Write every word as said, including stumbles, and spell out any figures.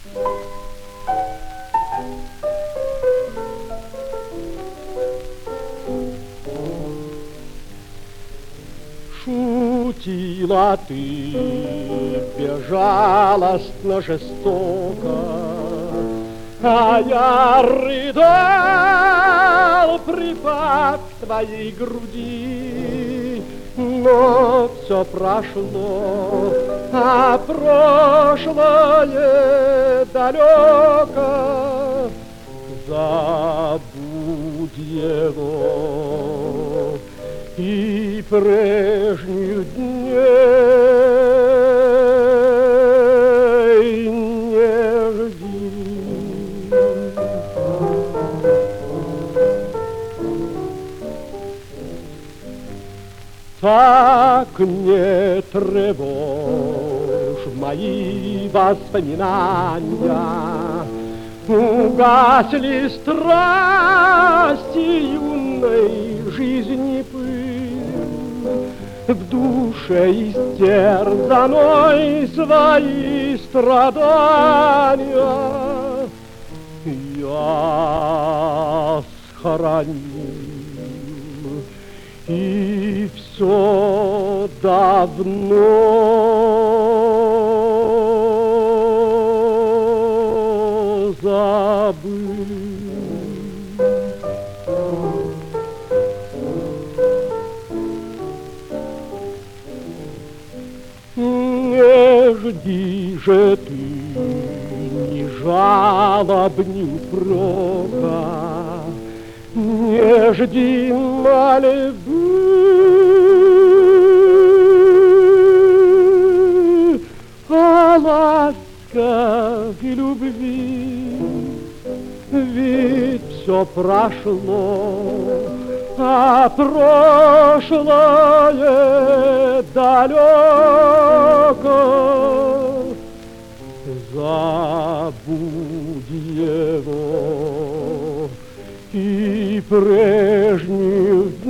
Шутила ты безжалостно, жестоко, а я рыдал, припав к твоей груди. Но все прошло, а прошлое далеко. Забудь его и прежних дней не жди. Так не тревожь мои воспоминания, угасли страсти юной жизни пыль, в душе истерзанной свои страдания я схоронил. И все давно забыл. Не жди же ты ни жалоб, ни упрека, не жди мольбы, а ласка и любви. Ведь все прошло, а прошлое далеко. Забудь его и прежних